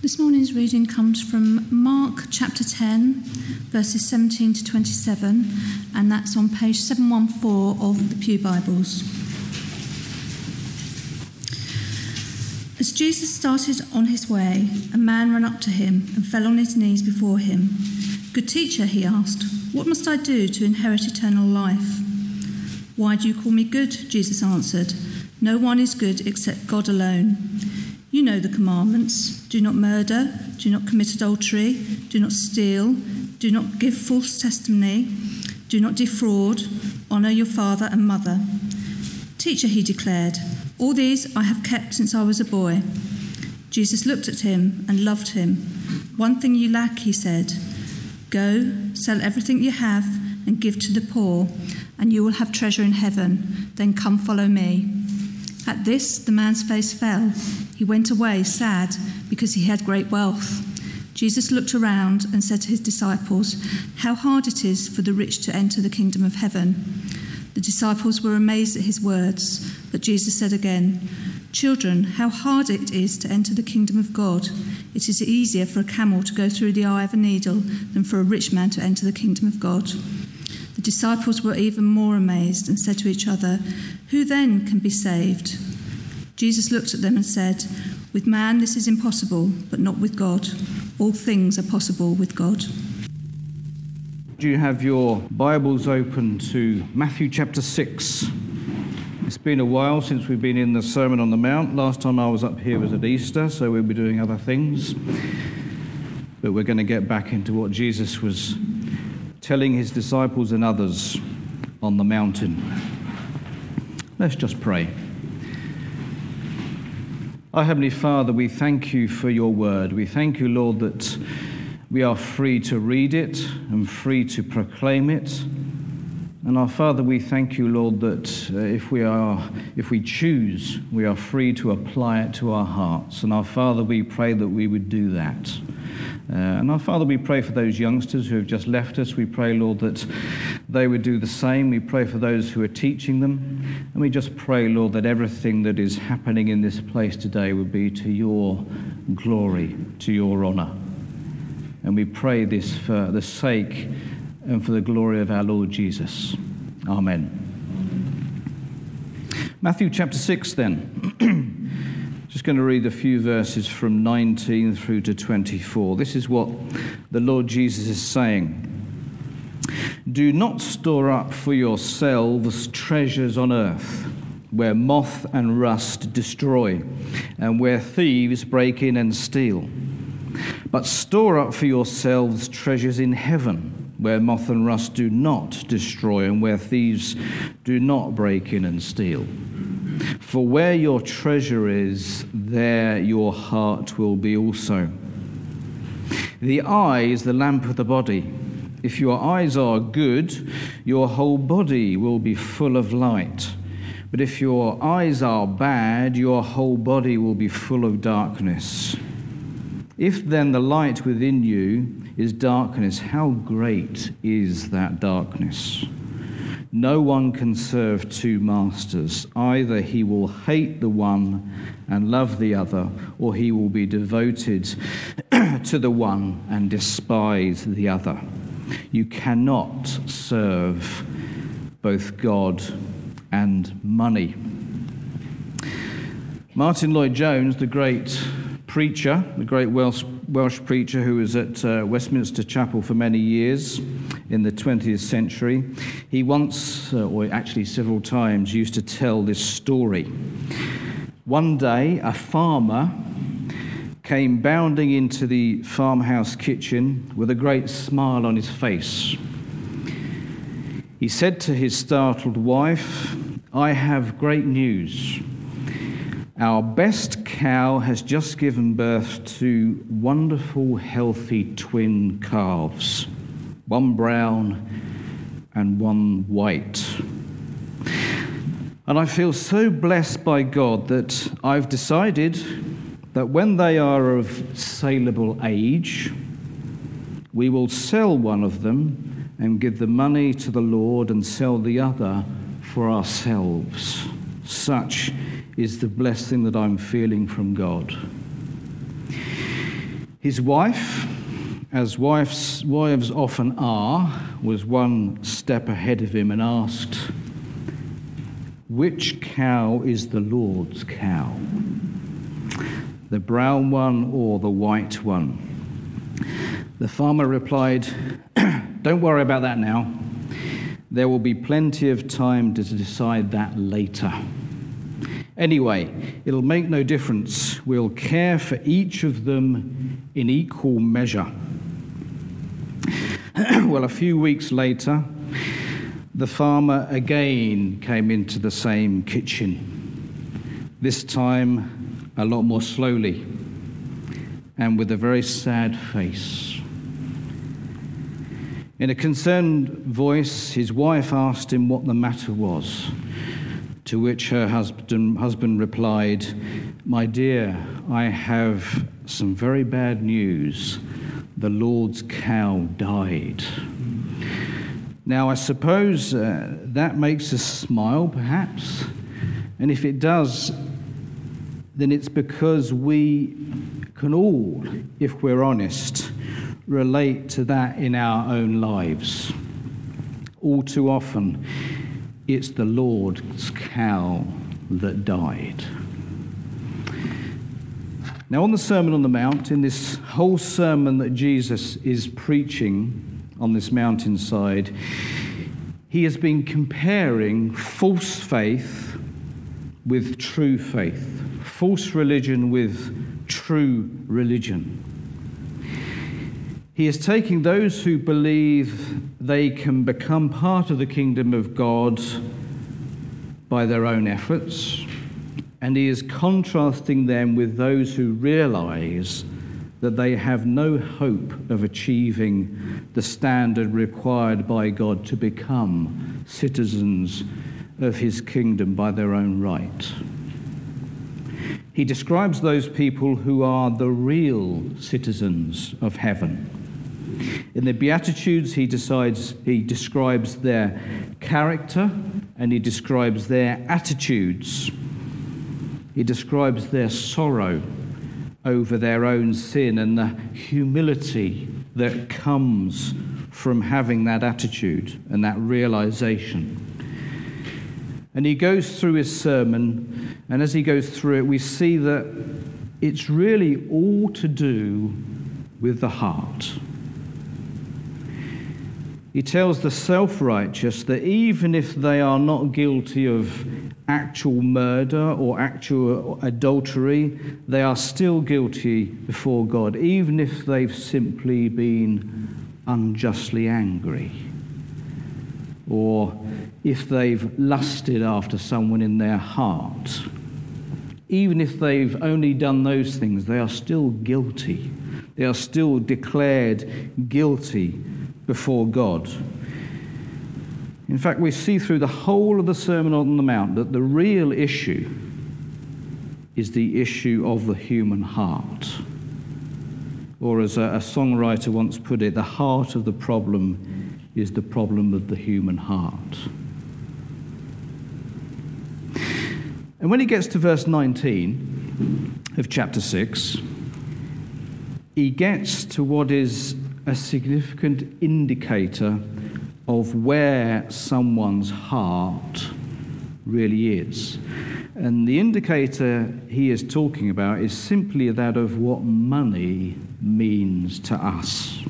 This morning's reading comes from Mark chapter 10, verses 17 to 27, and that's on page 714 of the Pew Bibles. As Jesus started on his way, a man ran up to him and fell on his knees before him. "Good teacher," he asked, "what must I do to inherit eternal life?" "Why do you call me good?" Jesus answered. "No one is good except God alone. You know the commandments. Do not murder, do not commit adultery, do not steal, do not give false testimony, do not defraud, honour your father and mother." "Teacher," he declared, "all these I have kept since I was a boy." Jesus looked at him and loved him. "One thing you lack," he said. "Go, sell everything you have and give to the poor, and you will have treasure in heaven. Then come follow me." At this, the man's face fell. He went away sad because he had great wealth. Jesus looked around and said to his disciples, "How hard it is for the rich to enter the kingdom of heaven." The disciples were amazed at his words, but Jesus said again, "Children, how hard it is to enter the kingdom of God. It is easier for a camel to go through the eye of a needle than for a rich man to enter the kingdom of God." The disciples were even more amazed and said to each other, "Who then can be saved?" Jesus looked at them and said, "With man this is impossible, but not with God. All things are possible with God." Do you have your Bibles open to Matthew chapter 6? It's been a while since we've been in the Sermon on the Mount. Last time I was up here was at Easter, so we'll be doing other things. But we're going to get back into what Jesus was telling his disciples and others on the mountain. Let's just pray. Our Heavenly Father, we thank you for your word. We thank you, Lord, that we are free to read it and free to proclaim it. And our Father, we thank you, Lord, that if we choose, we are free to apply it to our hearts. And our Father, we pray that we would do that. And our Father, we pray for those youngsters who have just left us. We pray, Lord, that they would do the same. We pray for those who are teaching them. And we just pray, Lord, that everything that is happening in this place today would be to your glory, to your honour. And we pray this for the sake and for the glory of our Lord Jesus. Amen. Matthew chapter 6 then. Just going to read a few verses from 19 through to 24. This is what the Lord Jesus is saying. "Do not store up for yourselves treasures on earth, where moth and rust destroy, and where thieves break in and steal. But store up for yourselves treasures in heaven, where moth and rust do not destroy, and where thieves do not break in and steal. For where your treasure is, there your heart will be also. The eye is the lamp of the body. If your eyes are good, your whole body will be full of light. But if your eyes are bad, your whole body will be full of darkness. If then the light within you is darkness, how great is that darkness? No one can serve two masters. Either he will hate the one and love the other, or he will be devoted to the one and despise the other. You cannot serve both God and money." Martin Lloyd-Jones, the great preacher, the great Welsh preacher who was at Westminster Chapel for many years in the 20th century, he once, or actually several times, used to tell this story. One day, a farmer came bounding into the farmhouse kitchen with a great smile on his face. He said to his startled wife, "I have great news. Our best cow has just given birth to wonderful, healthy twin calves, one brown and one white. And I feel so blessed by God that I've decided that when they are of saleable age, we will sell one of them and give the money to the Lord and sell the other for ourselves. Such is the blessing that I'm feeling from God." His wife, as wives often are, was one step ahead of him and asked, "Which cow is the Lord's cow? The brown one or the white one?" The farmer replied, "Don't worry about that now. There will be plenty of time to decide that later. Anyway, it'll make no difference. We'll care for each of them in equal measure." Well, a few weeks later, the farmer again came into the same kitchen, this time a lot more slowly and with a very sad face. In a concerned voice, his wife asked him what the matter was, to which her husband replied, "My dear, I have some very bad news. The Lord's cow died." Now, I suppose that makes us smile, perhaps. And if it does, then it's because we can all, if we're honest, relate to that in our own lives. All too often, it's the Lord's cow that died. Now, on the Sermon on the Mount, in this whole sermon that Jesus is preaching on this mountainside, he has been comparing false faith with true faith, false religion with true religion. He is taking those who believe they can become part of the kingdom of God by their own efforts, and he is contrasting them with those who realize that they have no hope of achieving the standard required by God to become citizens of his kingdom by their own right. He describes those people who are the real citizens of heaven. In the Beatitudes, he describes their character and he describes their attitudes. He describes their sorrow over their own sin and the humility that comes from having that attitude and that realization. And he goes through his sermon, and as he goes through it, we see that it's really all to do with the heart. He tells the self-righteous that even if they are not guilty of actual murder or actual adultery, they are still guilty before God, even if they've simply been unjustly angry, or if they've lusted after someone in their heart. Even if they've only done those things, they are still guilty. They are still declared guilty before God. In fact, we see through the whole of the Sermon on the Mount that the real issue is the issue of the human heart. Or as a songwriter once put it, the heart of the problem is the problem of the human heart. And when he gets to verse 19 of chapter 6, he gets to what is a significant indicator of where someone's heart really is. And the indicator he is talking about is simply that of what money means to us.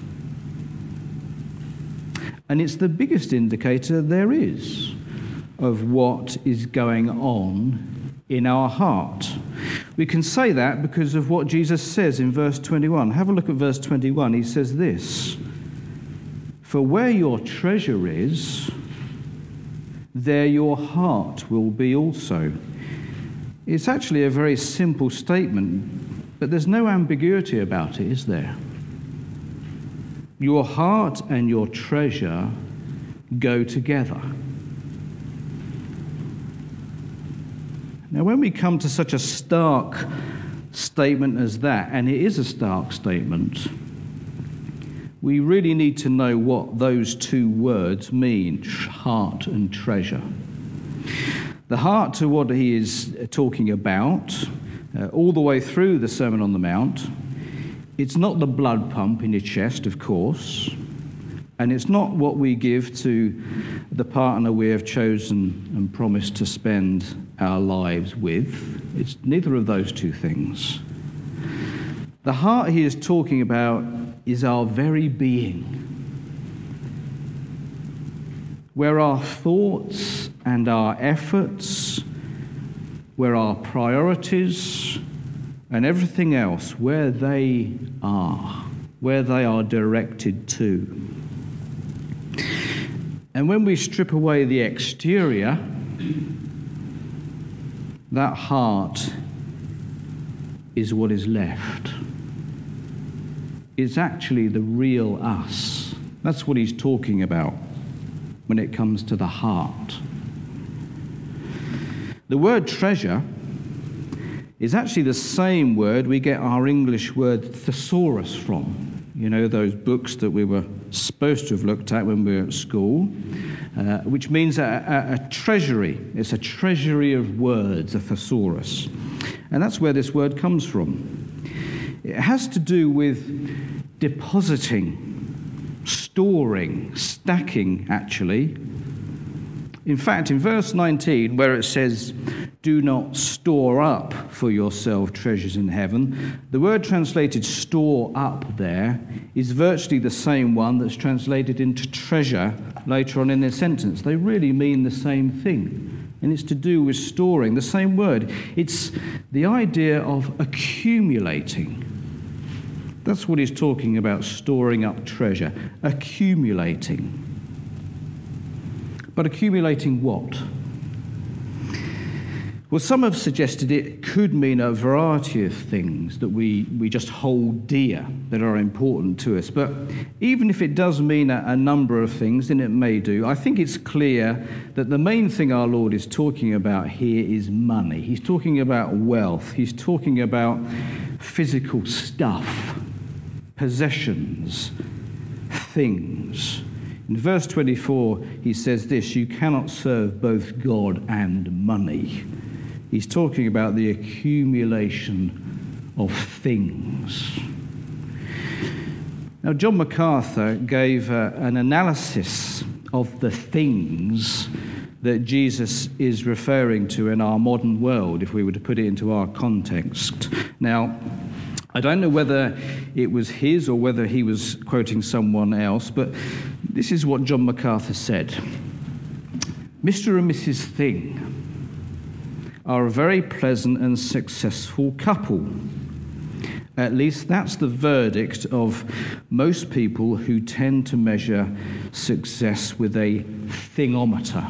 And it's the biggest indicator there is of what is going on in our heart. We can say that because of what Jesus says in verse 21. Have a look at verse 21. He says this: "For where your treasure is, there your heart will be also." It's actually a very simple statement, but there's no ambiguity about it, is there? Your heart and your treasure go together. Now, when we come to such a stark statement as that, and it is a stark statement, we really need to know what those two words mean, heart and treasure. The heart to what he is talking about, all the way through the Sermon on the Mount, It's not the blood pump in your chest, of course, and it's not what we give to the partner we have chosen and promised to spend our lives with. It's neither of those two things. The heart he is talking about is our very being, where our thoughts and our efforts, where our priorities and everything else, where they are directed to. And when we strip away the exterior, that heart is what is left. It's actually the real us. That's what he's talking about when it comes to the heart. The word treasure is actually the same word we get our English word thesaurus from. You know, those books that we were supposed to have looked at when we were at school, which means a treasury. It's a treasury of words, a thesaurus. And that's where this word comes from. It has to do with depositing, storing, stacking, actually. In fact, in verse 19, where it says, "Do not store up for yourself treasures in heaven," the word translated store up there is virtually the same one that's translated into treasure later on in the sentence. They really mean the same thing, and it's to do with storing, the same word. It's the idea of accumulating. That's what he's talking about, storing up treasure, accumulating. But accumulating what? Well, some have suggested it could mean a variety of things that we just hold dear, that are important to us. But even if it does mean a number of things, and it may do, I think it's clear that the main thing our Lord is talking about here is money. He's talking about wealth. He's talking about physical stuff, possessions, things. In verse 24, he says this: "You cannot serve both God and money." He's talking about the accumulation of things. Now, John MacArthur gave an analysis of the things that Jesus is referring to in our modern world, if we were to put it into our context. Now, I don't know whether it was his or whether he was quoting someone else, but this is what John MacArthur said. Mr. and Mrs. Thing are a very pleasant and successful couple. At least that's the verdict of most people who tend to measure success with a thingometer.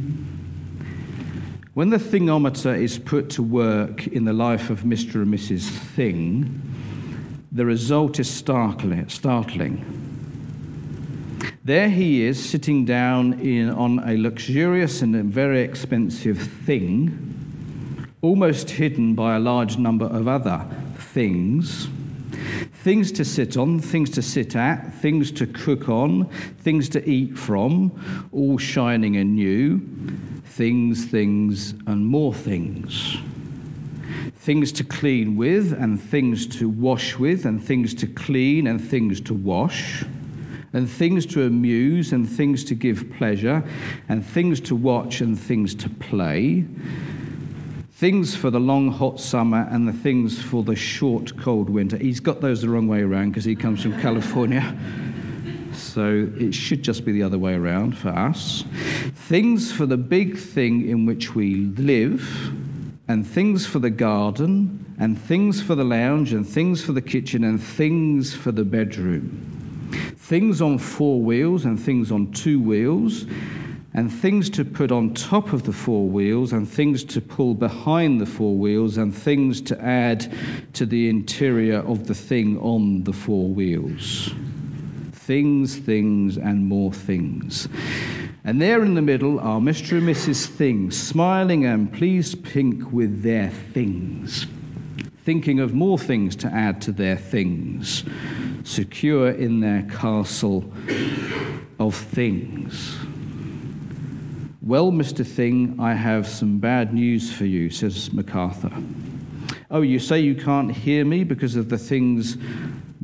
When the thingometer is put to work in the life of Mr. and Mrs. Thing, the result is startling. There he is, sitting down on a luxurious and a very expensive thing, almost hidden by a large number of other things. Things to sit on, things to sit at, things to cook on, things to eat from, all shining and new. Things, and more things. Things to clean with, and things to wash with, and things to clean, and things to wash, and things to amuse, and things to give pleasure, and things to watch, and things to play. Things for the long hot summer, and the things for the short cold winter. He's got those the wrong way around because he comes from California. So it should just be the other way around for us. Things for the big thing in which we live, and things for the garden, and things for the lounge, and things for the kitchen, and things for the bedroom. Things on 4 wheels, and things on 2 wheels, and things to put on top of the 4 wheels, and things to pull behind the 4 wheels, and things to add to the interior of the thing on the 4 wheels. Things, and more things. And there in the middle are Mr. and Mrs. Thing, smiling and pleased pink with their things, thinking of more things to add to their things, secure in their castle of things. "Well, Mr. Thing, I have some bad news for you," says MacArthur. "Oh, you say you can't hear me because of the thing's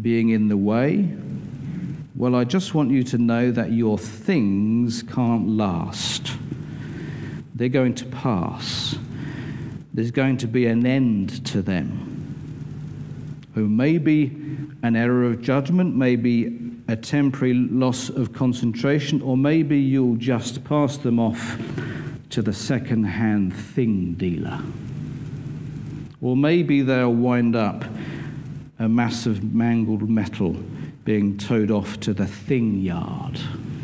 being in the way? Well, I just want you to know that your things can't last. They're going to pass. There's going to be an end to them. Or maybe an error of judgment, maybe a temporary loss of concentration, or maybe you'll just pass them off to the second-hand thing dealer. Or maybe they'll wind up a mass of mangled metal being towed off to the thing yard.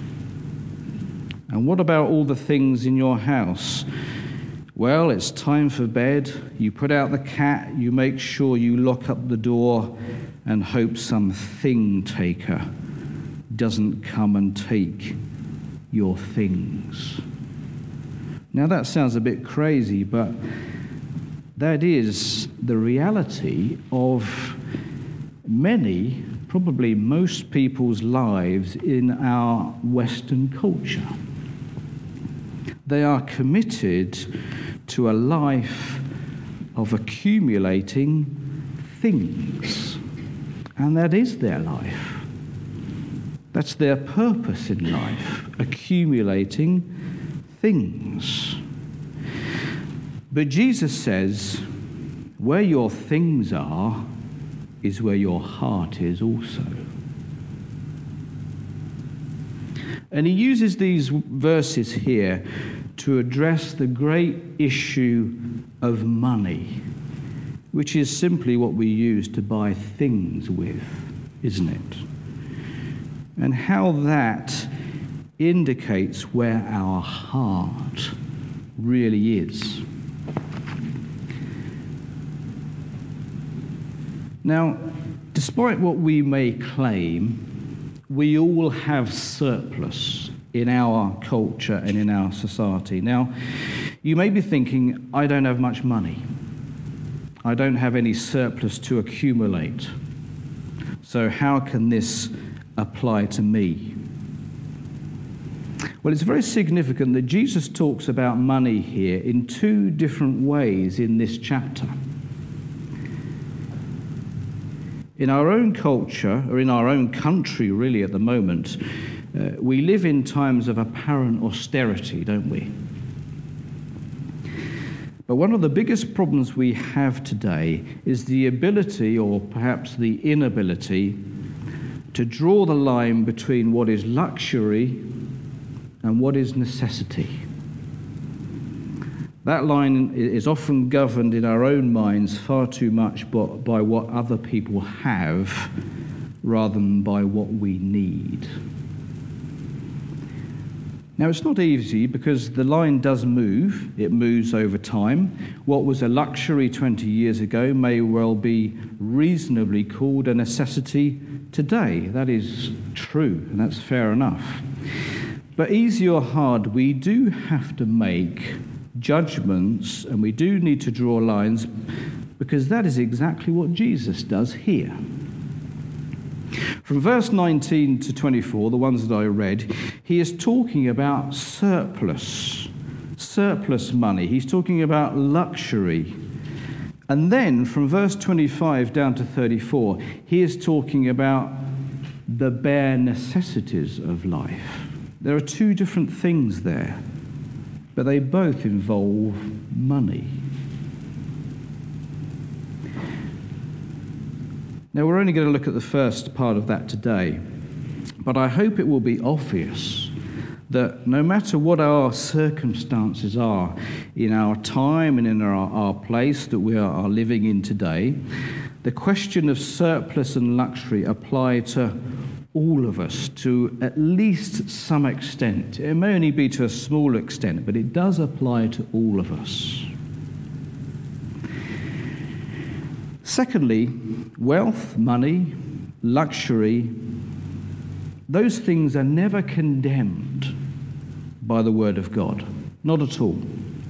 And what about all the things in your house? Well, it's time for bed. You put out the cat, you make sure you lock up the door and hope some thing taker doesn't come and take your things. Now that sounds a bit crazy, but that is the reality of many, probably most people's lives in our Western culture. They are committed to a life of accumulating things. And that is their life. That's their purpose in life, accumulating things. But Jesus says, where your things are is where your heart is also. And he uses these verses here to address the great issue of money, which is simply what we use to buy things with, isn't it? And how that indicates where our heart really is. Now, despite what we may claim, we all have surplus in our culture and in our society. Now, you may be thinking, I don't have much money. I don't have any surplus to accumulate. So how can this apply to me? Well, it's very significant that Jesus talks about money here in two different ways in this chapter. In our own culture, or in our own country really at the moment, we live in times of apparent austerity, don't we? But one of the biggest problems we have today is the ability, or perhaps the inability, to draw the line between what is luxury and what is necessity. That line is often governed in our own minds far too much by what other people have rather than by what we need. Now, it's not easy because the line does move. It moves over time. What was a luxury 20 years ago may well be reasonably called a necessity today. That is true, and that's fair enough. But easy or hard, we do have to make judgments, and we do need to draw lines, because that is exactly what Jesus does here. From verse 19 to 24, the ones that I read, he is talking about surplus money. He's talking about luxury. And then from verse 25 down to 34, he is talking about the bare necessities of life. There are two different things there, but they both involve money. Now, we're only going to look at the first part of that today, but I hope it will be obvious that no matter what our circumstances are in our time and in our place that we are living in today, the question of surplus and luxury apply to all of us to at least some extent. It may only be to a small extent, but it does apply to all of us. Secondly, wealth, money, luxury, those things are never condemned by the Word of God. Not at all.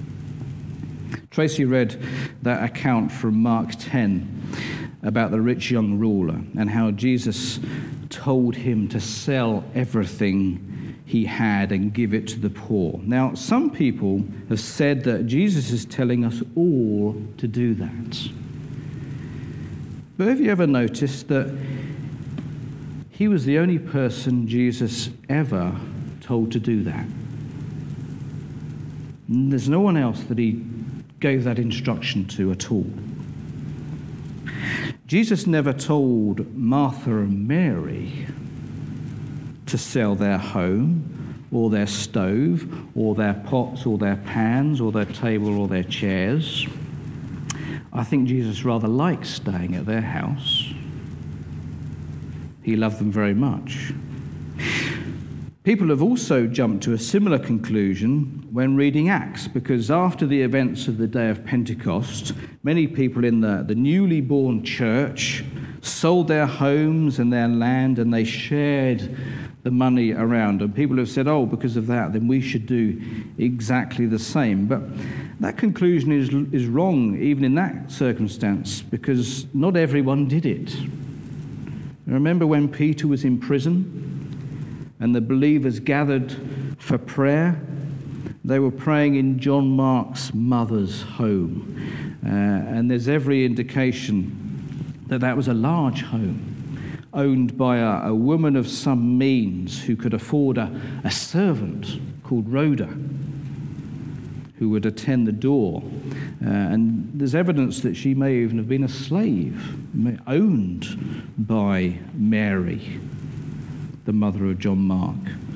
Tracy read that account from Mark 10 about the rich young ruler and how Jesus told him to sell everything he had and give it to the poor. Now, some people have said that Jesus is telling us all to do that. But have you ever noticed that He was the only person Jesus ever told to do that. And there's no one else that he gave that instruction to at all. Jesus never told Martha and Mary to sell their home or their stove or their pots or their pans or their table or their chairs. I think Jesus rather liked staying at their house. He loved them very much. People have also jumped to a similar conclusion when reading Acts, because after the events of the day of Pentecost, many people in the newly born church sold their homes and their land, and they shared the money around. And people have said, oh, because of that, then we should do exactly the same. But that conclusion is wrong, even in that circumstance, because not everyone did it. Remember when Peter was in prison and the believers gathered for prayer? They were praying in John Mark's mother's home. And there's every indication that that was a large home owned by a woman of some means who could afford a servant called Rhoda, who would attend the door. And there's evidence that she may even have been a slave, owned by Mary, the mother of John Mark.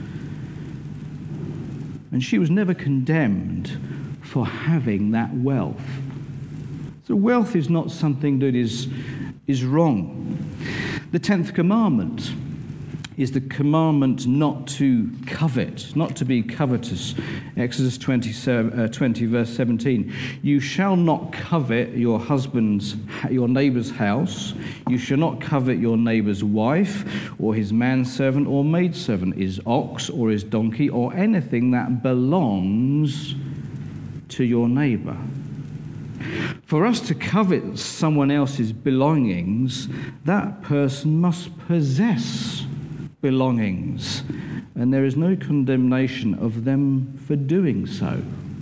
And she was never condemned for having that wealth. So wealth is not something that is wrong. The 10th commandment is the commandment not to covet, not to be covetous. Exodus 20 verse 17. You shall not covet your neighbour's house. You shall not covet your neighbour's wife, or his manservant or maidservant, his ox or his donkey, or anything that belongs to your neighbour. For us to covet someone else's belongings, that person must possess belongings, and there is no condemnation of them for doing so.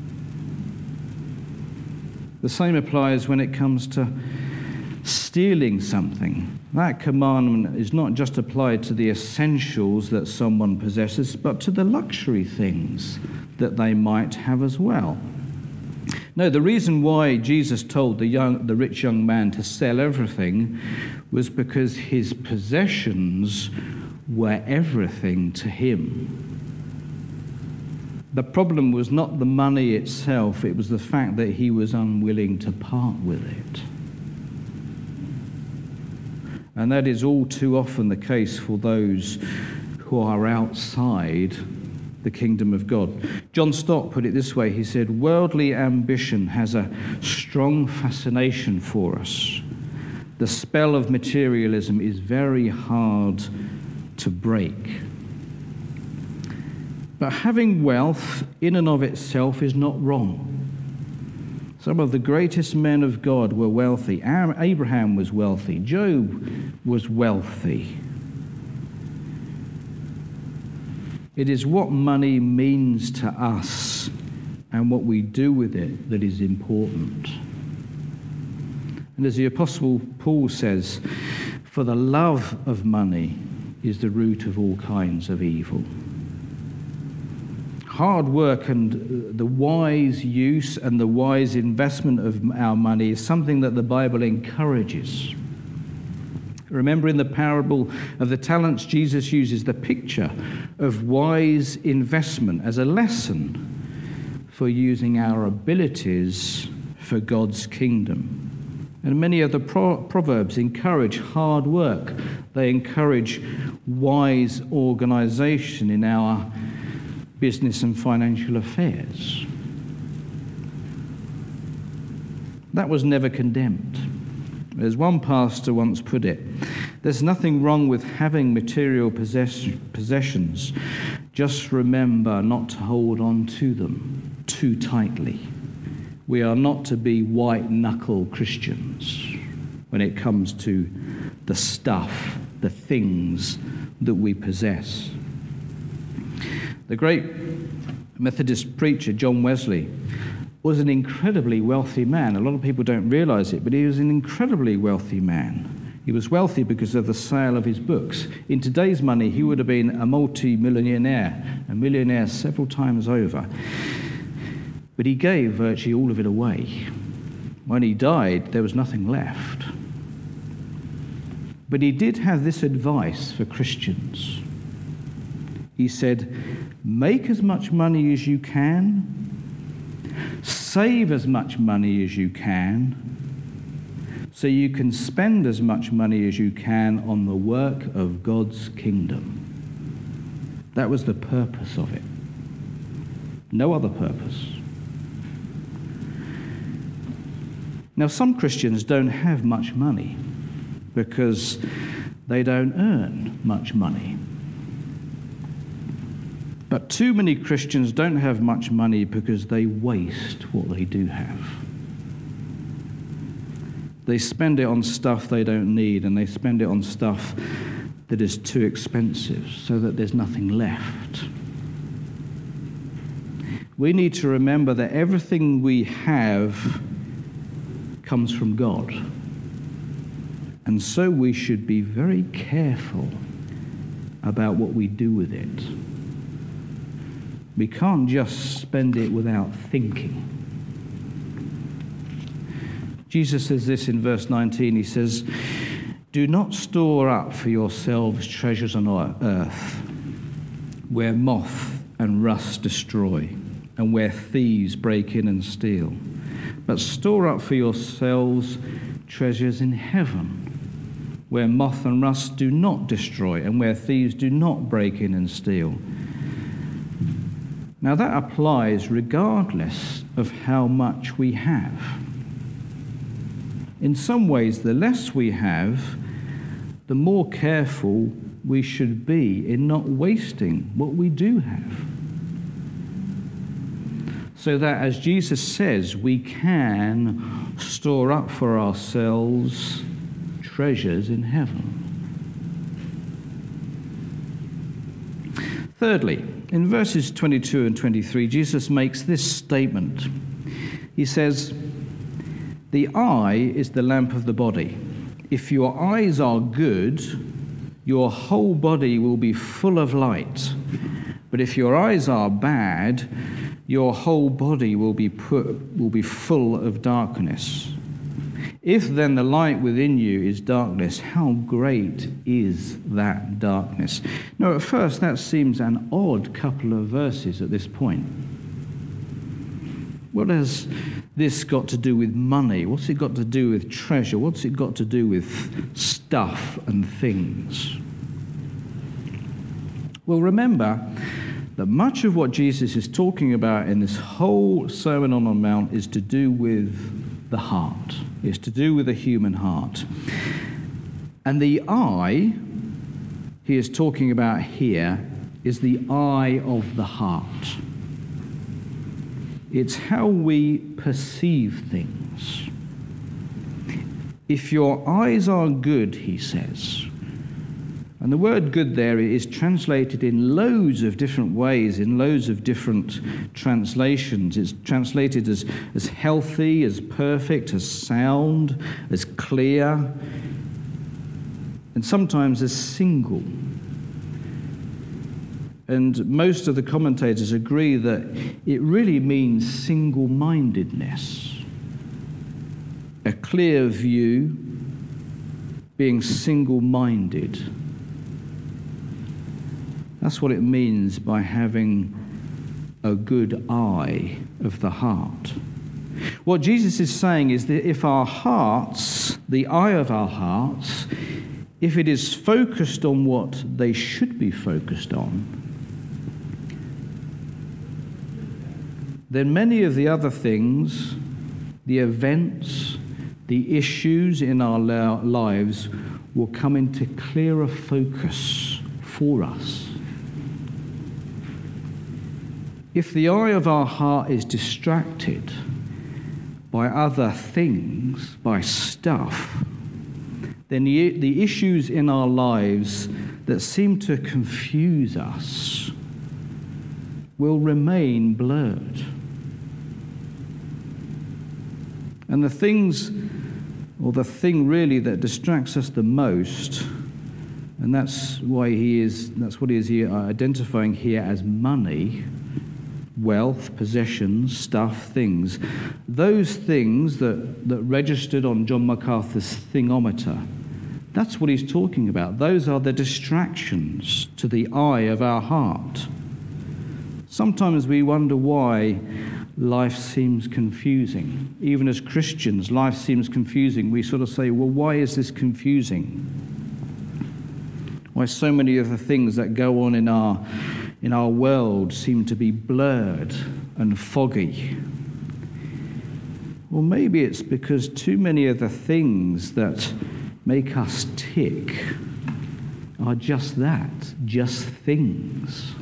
The same applies when it comes to stealing something. That commandment is not just applied to the essentials that someone possesses, but to the luxury things that they might have as well. No, the reason why Jesus told the rich young man to sell everything was because his possessions were everything to him. The problem was not the money itself, it was the fact that he was unwilling to part with it. And that is all too often the case for those who are outside the kingdom of God. John Stott put it this way, he said, worldly ambition has a strong fascination for us. The spell of materialism is very hard to break. But having wealth in and of itself is not wrong. Some of the greatest men of God were wealthy. Abraham was wealthy. Job was wealthy. It is what money means to us and what we do with it that is important. And as the Apostle Paul says, for the love of money is the root of all kinds of evil. Hard work and the wise use and the wise investment of our money is something that the Bible encourages. Remember, in the parable of the talents, Jesus uses the picture of wise investment as a lesson for using our abilities for God's kingdom. And many of the proverbs encourage hard work. They encourage wise organization in our business and financial affairs. That was never condemned. As one pastor once put it, there's nothing wrong with having material possessions. Just remember not to hold on to them too tightly. We are not to be white-knuckle Christians when it comes to the stuff, the things that we possess. The great Methodist preacher, John Wesley, was an incredibly wealthy man. A lot of people don't realize it, but he was an incredibly wealthy man. He was wealthy because of the sale of his books. In today's money, he would have been a multi-millionaire, a millionaire several times over. But he gave virtually all of it away. When he died, there was nothing left. But he did have this advice for Christians. He said, make as much money as you can, save as much money as you can, so you can spend as much money as you can on the work of God's kingdom. That was the purpose of it. No other purpose. Now, some Christians don't have much money because they don't earn much money. But too many Christians don't have much money because they waste what they do have. They spend it on stuff they don't need, and they spend it on stuff that is too expensive, so that there's nothing left. We need to remember that everything we have comes from God. And so we should be very careful about what we do with it. We can't just spend it without thinking. Jesus says this in verse 19. He says, do not store up for yourselves treasures on earth, where moth and rust destroy, and where thieves break in and steal. But store up for yourselves treasures in heaven, where moth and rust do not destroy, and where thieves do not break in and steal. Now that applies regardless of how much we have. In some ways, the less we have, the more careful we should be in not wasting what we do have. So that, as Jesus says, we can store up for ourselves treasures in heaven. Thirdly, in verses 22 and 23, Jesus makes this statement. He says, the eye is the lamp of the body. If your eyes are good, your whole body will be full of light. But if your eyes are bad, your whole body will be full of darkness. If then the light within you is darkness, how great is that darkness? Now, at first, that seems an odd couple of verses at this point. What has this got to do with money? What's it got to do with treasure? What's it got to do with stuff and things? Well, remember that much of what Jesus is talking about in this whole Sermon on the Mount is to do with the heart. It's to do with the human heart. And the eye he is talking about here is the eye of the heart. It's how we perceive things. If your eyes are good, he says, and the word good there is translated in loads of different ways, in loads of different translations. It's translated as healthy, as perfect, as sound, as clear, and sometimes as single. And most of the commentators agree that it really means single-mindedness, a clear view, being single-minded. That's what it means by having a good eye of the heart. What Jesus is saying is that if our hearts, the eye of our hearts, if it is focused on what they should be focused on, then many of the other things, the events, the issues in our lives will come into clearer focus for us. If the eye of our heart is distracted by other things, by stuff, then the issues in our lives that seem to confuse us will remain blurred. And the things or the thing really that distracts us the most, and that's what he is here identifying here as money, wealth, possessions, stuff, things. Those things that registered on John MacArthur's thingometer, that's what he's talking about. Those are the distractions to the eye of our heart. Sometimes we wonder why life seems confusing. Even as Christians, life seems confusing. We sort of say, well, why is this confusing? Why so many of the things that go on in our world seem to be blurred and foggy? Well, maybe it's because too many of the things that make us tick are just that, just things.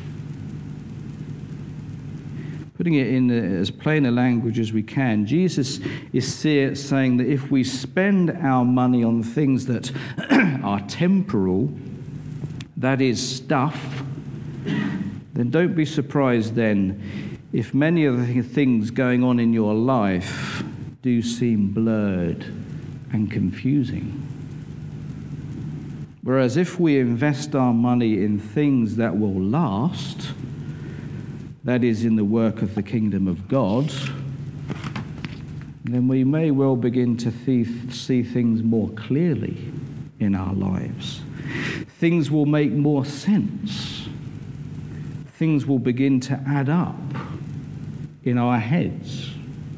Putting it in as plain a language as we can, Jesus is saying that if we spend our money on things that are temporal, that is stuff, then don't be surprised then if many of the things going on in your life do seem blurred and confusing. Whereas if we invest our money in things that will last, that is, in the work of the kingdom of God, then we may well begin to see things more clearly in our lives. Things will make more sense. Things will begin to add up in our heads.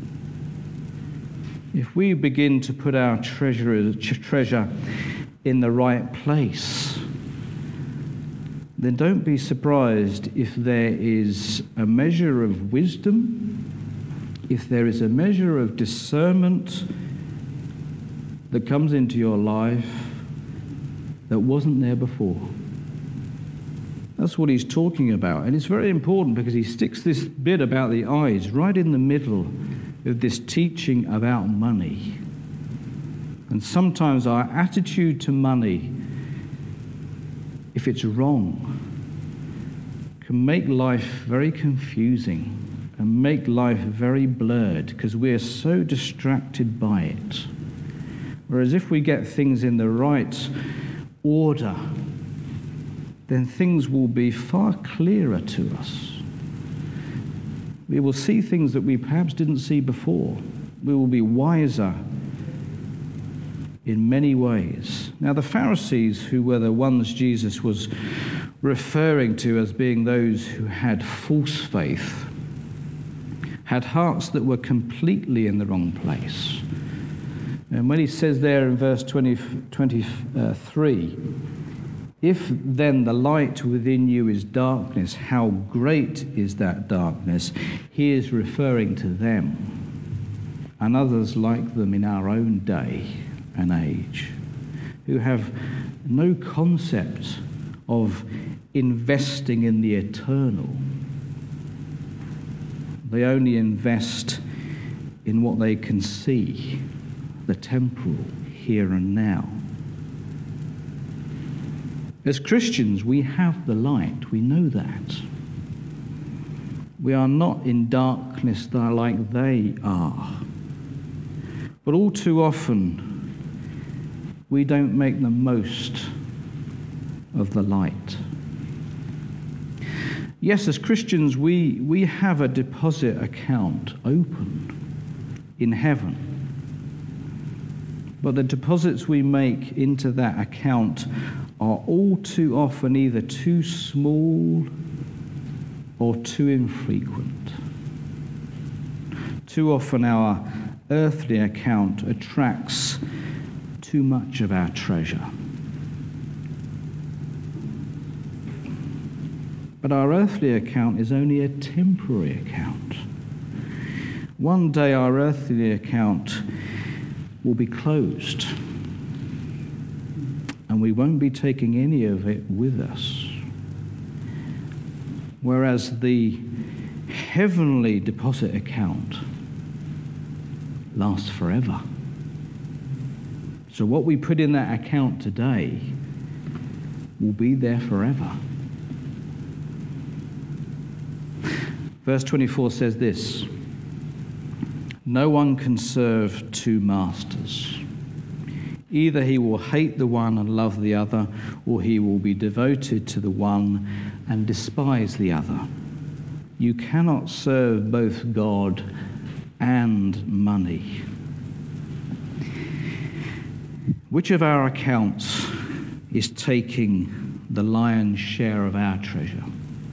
If we begin to put our treasure in the right place, then don't be surprised if there is a measure of wisdom, if there is a measure of discernment that comes into your life that wasn't there before. That's what he's talking about. And it's very important because he sticks this bit about the eyes right in the middle of this teaching about money. And sometimes our attitude to money, if it's wrong, can make life very confusing and make life very blurred because we're so distracted by it. Whereas if we get things in the right order, then things will be far clearer to us. We will see things that we perhaps didn't see before. We will be wiser in many ways. Now, the Pharisees, who were the ones Jesus was referring to as being those who had false faith, had hearts that were completely in the wrong place. And when he says there in verse 23, if then the light within you is darkness, how great is that darkness? He is referring to them and others like them in our own day and age, who have no concept of investing in the eternal. They only invest in what they can see, the temporal, here and now. As Christians, we have the light. We know that. We are not in darkness like they are. But all too often, we don't make the most of the light. Yes, as Christians, we have a deposit account open in heaven. But the deposits we make into that account are all too often either too small or too infrequent. Too often our earthly account attracts too much of our treasure. But our earthly account is only a temporary account. One day our earthly account will be closed, and we won't be taking any of it with us. Whereas the heavenly deposit account lasts forever. So what we put in that account today will be there forever. Verse 24 says this: no one can serve two masters. Either he will hate the one and love the other, or he will be devoted to the one and despise the other. You cannot serve both God and money. Which of our accounts is taking the lion's share of our treasure?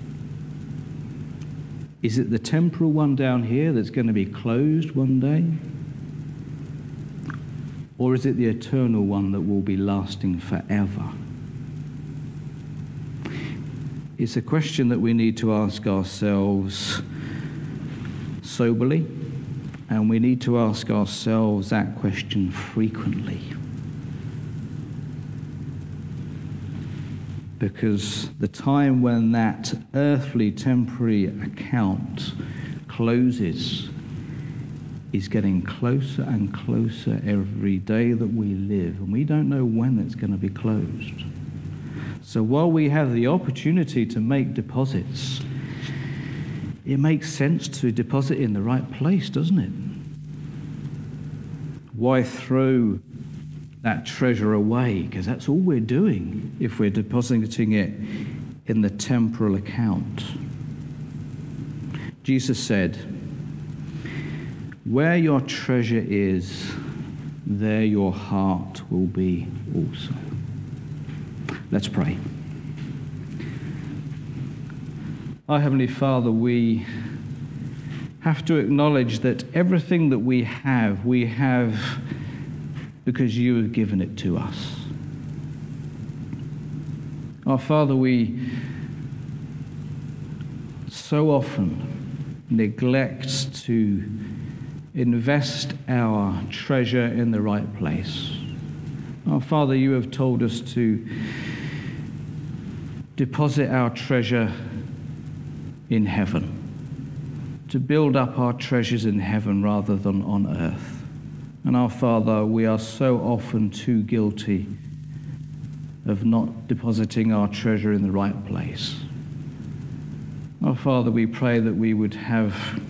Is it the temporal one down here that's going to be closed one day? Or is it the eternal one that will be lasting forever? It's a question that we need to ask ourselves soberly, and we need to ask ourselves that question frequently. Because the time when that earthly temporary account closes is getting closer and closer every day that we live, and we don't know when it's going to be closed. So while we have the opportunity to make deposits, it makes sense to deposit in the right place, doesn't it? Why throw that treasure away? Because that's all we're doing if we're depositing it in the temporal account. Jesus said, "Where your treasure is, there your heart will be also." Let's pray. Our Heavenly Father, we have to acknowledge that everything that we have because you have given it to us. Our Father, we so often neglect to invest our treasure in the right place. Our Father, you have told us to deposit our treasure in heaven, to build up our treasures in heaven rather than on earth. And our Father, we are so often too guilty of not depositing our treasure in the right place. Our Father, we pray that we would have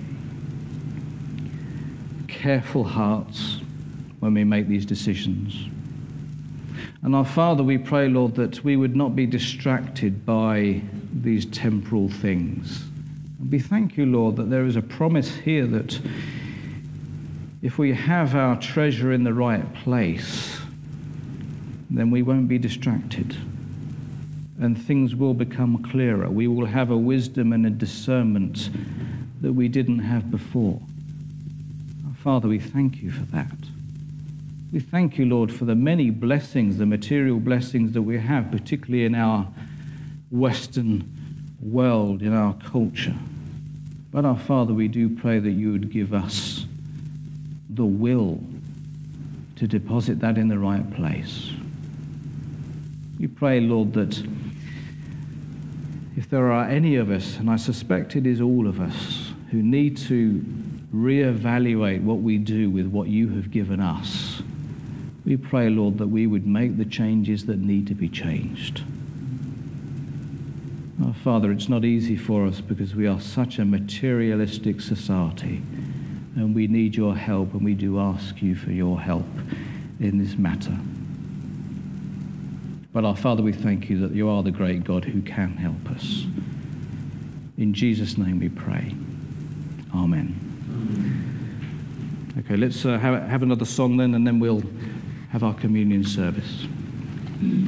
careful hearts when we make these decisions. And our Father, we pray, Lord, that we would not be distracted by these temporal things. And we thank you, Lord, that there is a promise here that if we have our treasure in the right place, then we won't be distracted. And things will become clearer. We will have a wisdom and a discernment that we didn't have before. Father, we thank you for that. We thank you, Lord, for the many blessings, the material blessings that we have, particularly in our Western world, in our culture. But our Father, we do pray that you would give us the will to deposit that in the right place. We pray, Lord, that if there are any of us, and I suspect it is all of us, who need to reevaluate what we do with what you have given us, we pray, Lord, that we would make the changes that need to be changed. Our Father, it's not easy for us because we are such a materialistic society, and we need your help, and we do ask you for your help in this matter. But our Father, we thank you that you are the great God who can help us. In Jesus' name we pray. Amen. Okay, let's have another song then, and then we'll have our communion service.